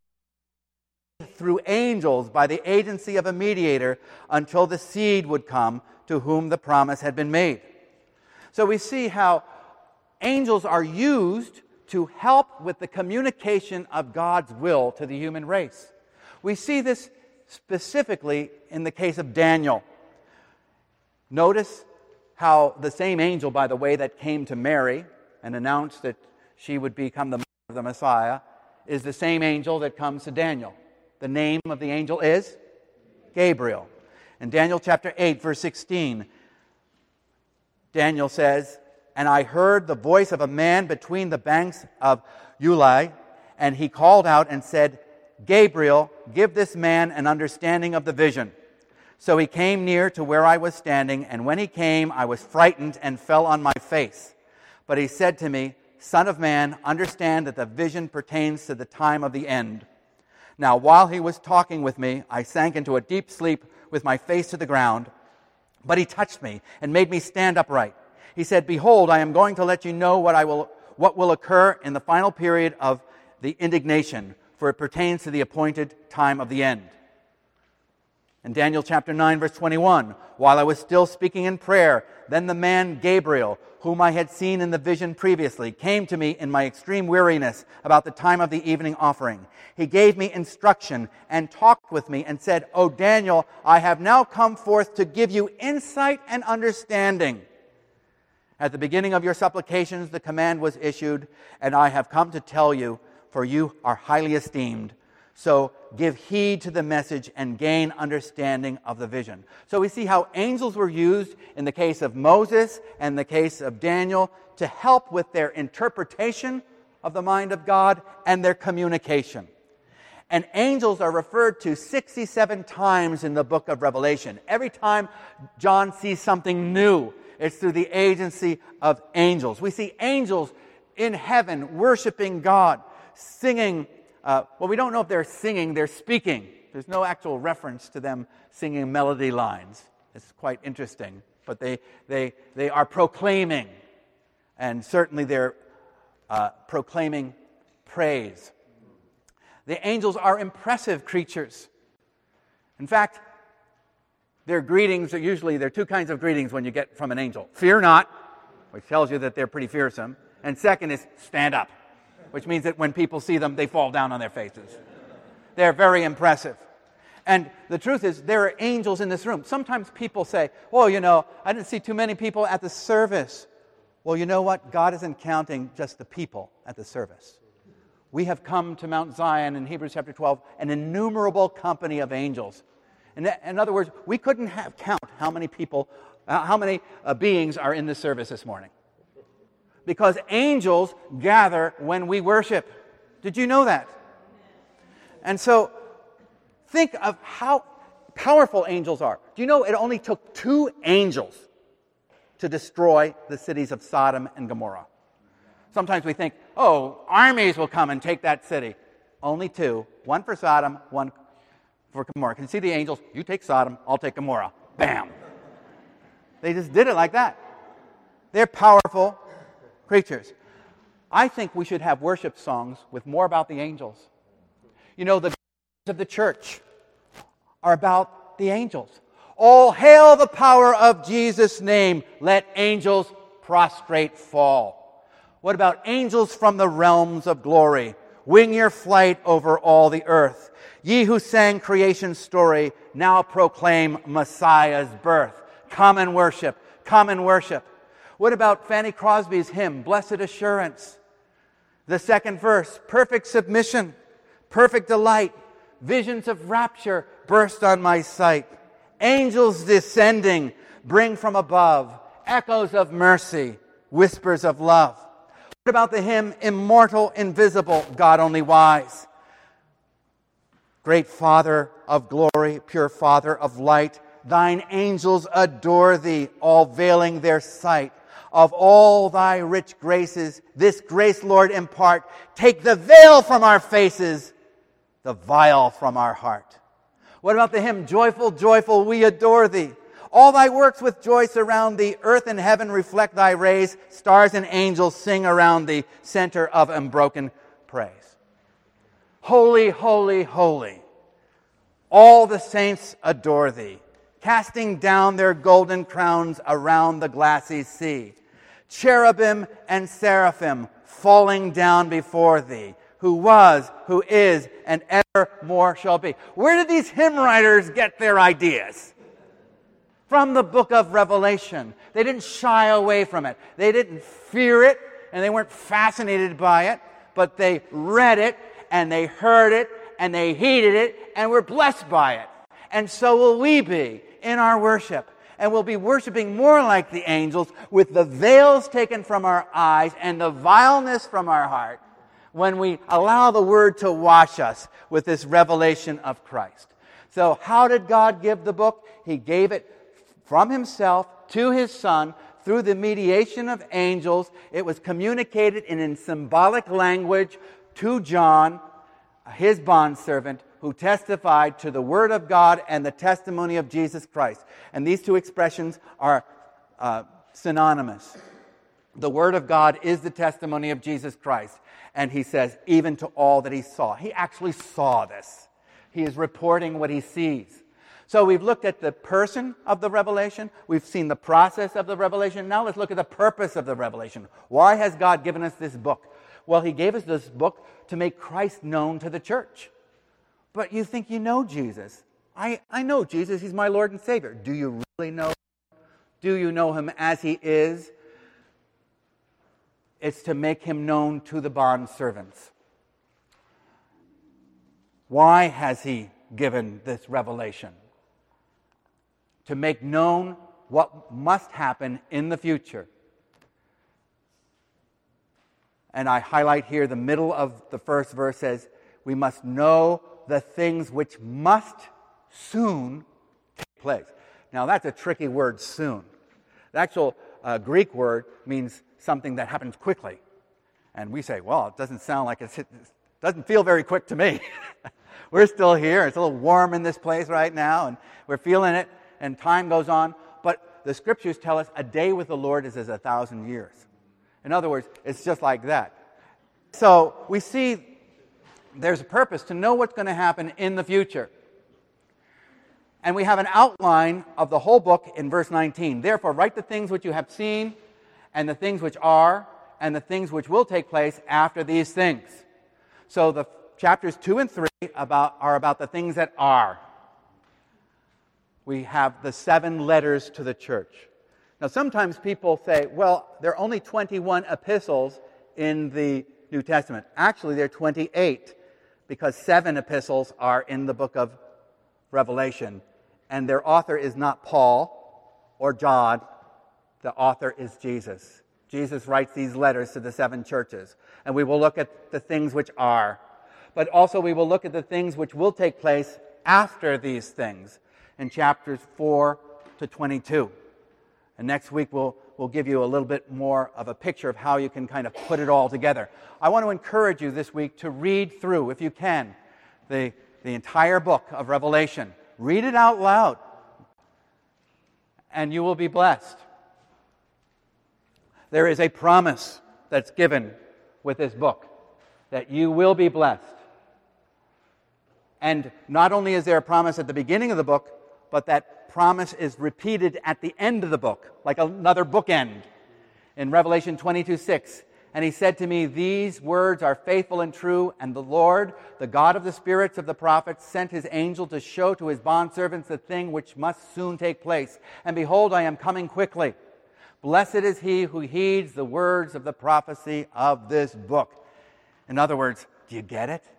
through angels by the agency of a mediator, until the seed would come to whom the promise had been made." So we see how angels are used to help with the communication of God's will to the human race. We see this specifically in the case of Daniel. Notice how the same angel, by the way, that came to Mary and announced that she would become the mother of the Messiah, is the same angel that comes to Daniel. The name of the angel is Gabriel. In Daniel chapter eight, verse sixteen, Daniel says, "And I heard the voice of a man between the banks of Ulai, and he called out and said, Gabriel, give this man an understanding of the vision. So he came near to where I was standing, and when he came, I was frightened and fell on my face. But he said to me, Son of man, understand that the vision pertains to the time of the end. Now, while he was talking with me, I sank into a deep sleep with my face to the ground. But he touched me and made me stand upright. He said, Behold, I am going to let you know what I will, what will occur in the final period of the indignation, for it pertains to the appointed time of the end." In Daniel chapter nine, verse twenty-one, "While I was still speaking in prayer, then the man Gabriel, whom I had seen in the vision previously, came to me in my extreme weariness about the time of the evening offering. He gave me instruction and talked with me and said, O Daniel, I have now come forth to give you insight and understanding." At the beginning of your supplications, the command was issued, and I have come to tell you, for you are highly esteemed. So give heed to the message and gain understanding of the vision. So we see how angels were used in the case of Moses and the case of Daniel to help with their interpretation of the mind of God and their communication. And angels are referred to sixty-seven times in the book of Revelation. Every time John sees something new, it's through the agency of angels. We see angels in heaven worshiping God, singing. Uh, well, we don't know if they're singing, they're speaking. There's no actual reference to them singing melody lines. It's quite interesting. But they, they, they are proclaiming, and certainly they're uh, proclaiming praise. The angels are impressive creatures. In fact, their greetings are usually, there are two kinds of greetings when you get from an angel. Fear not, which tells you that they're pretty fearsome. And second is stand up, which means that when people see them, they fall down on their faces. They're very impressive. And the truth is, there are angels in this room. Sometimes people say, well, you know, I didn't see too many people at the service. Well, you know what? God isn't counting just the people at the service. We have come to Mount Zion in Hebrews chapter twelve, an innumerable company of angels. In, in other words, we couldn't have count how many people, uh, how many uh, beings are in this service this morning. Because angels gather when we worship. Did you know that? And so, think of how powerful angels are. Do you know it only took two angels to destroy the cities of Sodom and Gomorrah? Sometimes we think, oh, armies will come and take that city. Only two. One for Sodom, one for Gomorrah. Can you see the angels? You take Sodom, I'll take Gomorrah. Bam! They just did it like that. They're powerful creatures. I think we should have worship songs with more about the angels. You know, the of the church are about the angels. All hail the power of Jesus' name. Let angels prostrate fall. What about angels from the realms of glory? Wing your flight over all the earth. Ye who sang creation's story, now proclaim Messiah's birth. Come and worship. Come and worship. What about Fanny Crosby's hymn, Blessed Assurance? The second verse, perfect submission, perfect delight, visions of rapture burst on my sight. Angels descending, bring from above, echoes of mercy, whispers of love. What about the hymn, Immortal, Invisible, God Only Wise? Great Father of glory, pure Father of light, thine angels adore thee, all veiling their sight. Of all thy rich graces, this grace, Lord, impart. Take the veil from our faces, the vial from our heart. What about the hymn, Joyful, joyful, we adore thee. All thy works with joy surround thee. Earth and heaven reflect thy rays. Stars and angels sing around thee. Center of unbroken praise. Holy, holy, holy. All the saints adore thee, casting down their golden crowns around the glassy sea. Cherubim and seraphim falling down before thee, who was, who is, and evermore shall be. Where did these hymn writers get their ideas? From the book of Revelation. They didn't shy away from it. They didn't fear it, and they weren't fascinated by it, but they read it, and they heard it, and they heeded it, and were blessed by it. And so will we be in our worship. And we'll be worshiping more like the angels, with the veils taken from our eyes and the vileness from our heart, when we allow the Word to wash us with this revelation of Christ. So how did God give the book? He gave it from Himself to His Son through the mediation of angels. It was communicated in, in symbolic language to John, His bondservant, who testified to the Word of God and the testimony of Jesus Christ. And these two expressions are uh, synonymous. The Word of God is the testimony of Jesus Christ. And he says, even to all that he saw. He actually saw this. He is reporting what he sees. So we've looked at the person of the revelation. We've seen the process of the revelation. Now let's look at the purpose of the revelation. Why has God given us this book? Well, He gave us this book to make Christ known to the church. But you think you know Jesus. I, I know Jesus. He's my Lord and Savior. Do you really know Him? Do you know Him as He is? It's to make him known to the bondservants. Why has he given this revelation? To make known what must happen in the future. And I highlight here the middle of the first verse says, we must know the things which must soon take place. Now that's a tricky word, soon. The actual uh, Greek word means something that happens quickly. And we say, well, it doesn't sound like it's, it doesn't feel very quick to me. We're still here. It's a little warm in this place right now, and we're feeling it, and time goes on. But the Scriptures tell us a day with the Lord is as a thousand years. In other words, it's just like that. So we see there's a purpose to know what's going to happen in the future. And we have an outline of the whole book in verse nineteen. Therefore, write the things which you have seen, and the things which are, and the things which will take place after these things. So the chapters two and three about, are about the things that are. We have the seven letters to the church. Now, sometimes people say, well, there are only twenty-one epistles in the New Testament. Actually, there are twenty-eight, because seven epistles are in the book of Revelation, and their author is not Paul or John. The author is Jesus. Jesus writes these letters to the seven churches, and we will look at the things which are, but also we will look at the things which will take place after these things in chapters four to twenty-two. And next week we'll, we'll give you a little bit more of a picture of how you can kind of put it all together. I want to encourage you this week to read through, if you can, the, the entire book of Revelation. Read it out loud, and you will be blessed. There is a promise that's given with this book, that you will be blessed. And not only is there a promise at the beginning of the book, but that promise is repeated at the end of the book, like another bookend. In Revelation twenty-two six, and he said to me, these words are faithful and true, and the Lord, the God of the spirits of the prophets, sent his angel to show to his bondservants the thing which must soon take place. And behold, I am coming quickly. Blessed is he who heeds the words of the prophecy of this book. In other words, do you get it?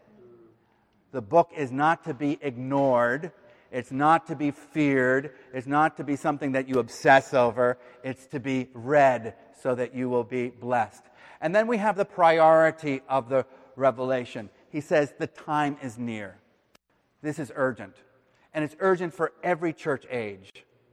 The book is not to be ignored. It's not to be feared. It's not to be something that you obsess over. It's to be read so that you will be blessed. And then we have the priority of the revelation. He says the time is near. This is urgent. And it's urgent for every church age.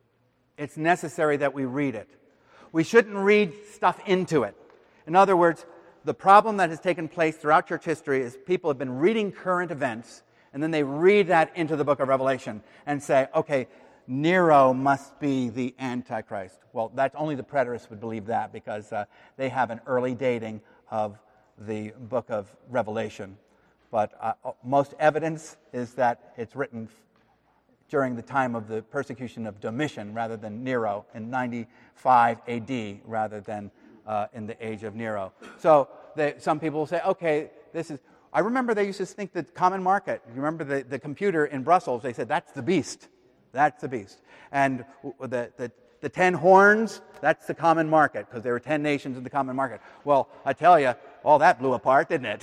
It's necessary that we read it. We shouldn't read stuff into it. In other words, the problem that has taken place throughout church history is people have been reading current events, and then they read that into the book of Revelation and say, okay, Nero must be the Antichrist. Well, that's only the preterists would believe that, because uh, they have an early dating of the book of Revelation. But uh, most evidence is that it's written during the time of the persecution of Domitian rather than Nero, in ninety-five A D rather than uh, in the age of Nero. So they, some people will say, okay, this is... I remember they used to think that Common Market, you remember the, the computer in Brussels, they said, that's the beast. That's the beast. And the, the, the ten horns, that's the Common Market, because there were ten nations in the Common Market. Well, I tell you, all that blew apart, didn't it?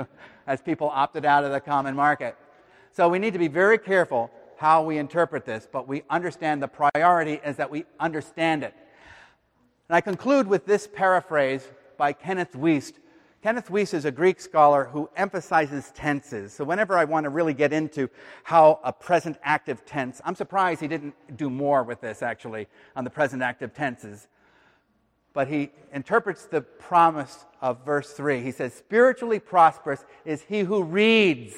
As people opted out of the Common Market. So we need to be very careful how we interpret this, but we understand the priority is that we understand it. And I conclude with this paraphrase by Kenneth Wuest. Kenneth Wuest is a Greek scholar who emphasizes tenses. So whenever I want to really get into how a present active tense, I'm surprised he didn't do more with this, actually, on the present active tenses. But he interprets the promise of verse three. He says, spiritually prosperous is he who reads.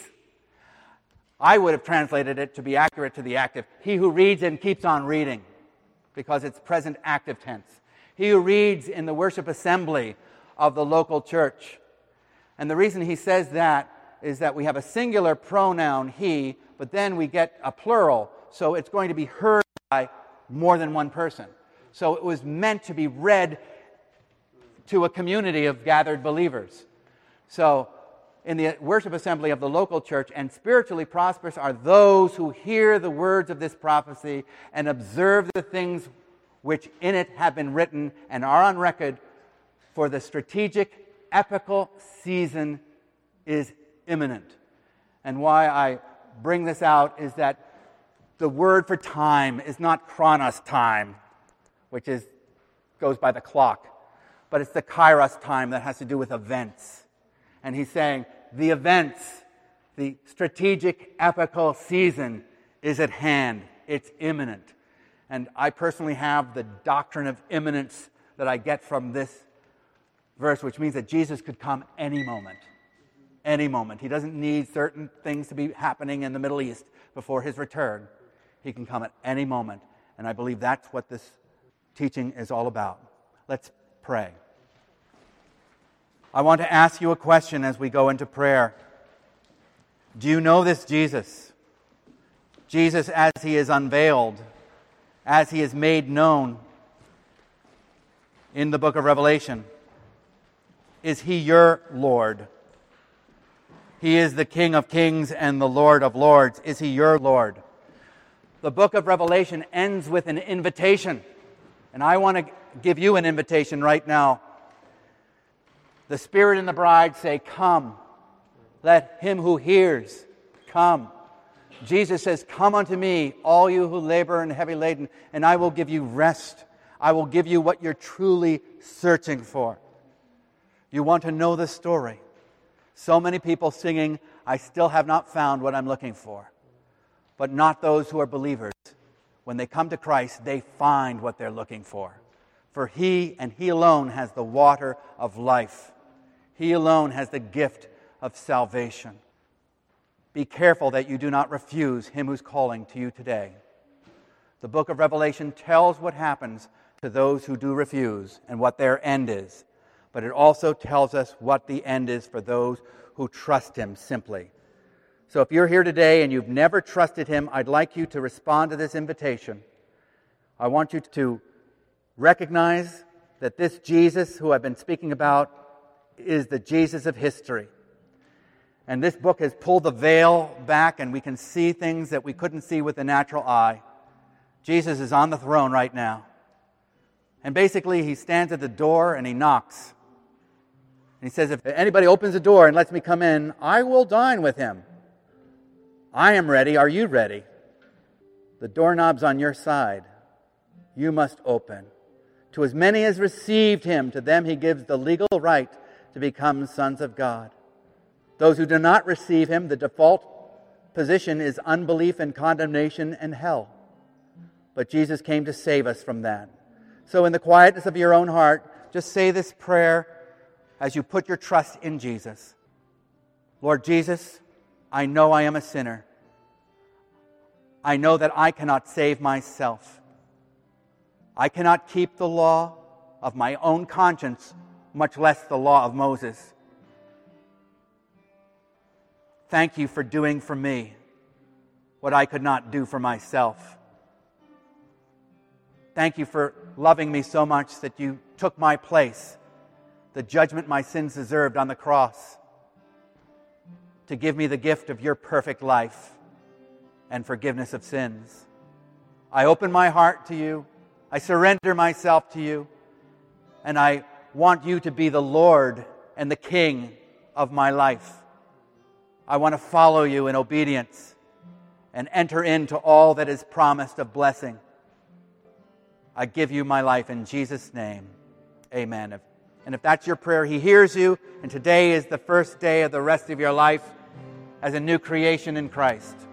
I would have translated it to be accurate to the active. He who reads and keeps on reading, because it's present active tense. He who reads in the worship assembly of the local church. And the reason he says that is that we have a singular pronoun, he, but then we get a plural, so it's going to be heard by more than one person. So it was meant to be read to a community of gathered believers. So in the worship assembly of the local church, and spiritually prosperous are those who hear the words of this prophecy and observe the things which in it have been written and are on record for the strategic, epical season is imminent. And why I bring this out is that the word for time is not chronos time, which is goes by the clock, but it's the kairos time that has to do with events. And he's saying the events, the strategic, epical season is at hand. It's imminent. And I personally have the doctrine of imminence that I get from this verse, which means that Jesus could come any moment. Any moment. He doesn't need certain things to be happening in the Middle East before his return. He can come at any moment. And I believe that's what this teaching is all about. Let's pray. I want to ask you a question as we go into prayer. Do you know this Jesus? Jesus as he is unveiled, as he is made known in the book of Revelation. Is he your Lord? He is the King of kings and the Lord of lords. Is he your Lord? The book of Revelation ends with an invitation. And I want to give you an invitation right now. The Spirit and the bride say, come. Let him who hears come. Jesus says, come unto me, all you who labor and heavy laden, and I will give you rest. I will give you what you're truly searching for. You want to know the story. So many people singing, I still have not found what I'm looking for. But not those who are believers. When they come to Christ, they find what they're looking for. For He and He alone has the water of life. He alone has the gift of salvation. Be careful that you do not refuse Him who's calling to you today. The book of Revelation tells what happens to those who do refuse and what their end is. But it also tells us what the end is for those who trust Him simply. So if you're here today and you've never trusted Him, I'd like you to respond to this invitation. I want you to recognize that this Jesus who I've been speaking about is the Jesus of history. And this book has pulled the veil back and we can see things that we couldn't see with the natural eye. Jesus is on the throne right now. And basically He stands at the door and He knocks. And He says, if anybody opens the door and lets me come in, I will dine with him. I am ready. Are you ready? The doorknob's on your side. You must open. To as many as received Him, to them He gives the legal right to become sons of God. Those who do not receive Him, the default position is unbelief and condemnation and hell. But Jesus came to save us from that. So in the quietness of your own heart, just say this prayer as you put your trust in Jesus. Lord Jesus, I know I am a sinner. I know that I cannot save myself. I cannot keep the law of my own conscience, much less the law of Moses. Thank you for doing for me what I could not do for myself. Thank you for loving me so much that you took my place, the judgment my sins deserved on the cross, to give me the gift of your perfect life and forgiveness of sins. I open my heart to you. I surrender myself to you. And I want you to be the Lord and the King of my life. I want to follow you in obedience and enter into all that is promised of blessing. I give you my life in Jesus' name. Amen. And if that's your prayer, He hears you. And today is the first day of the rest of your life as a new creation in Christ.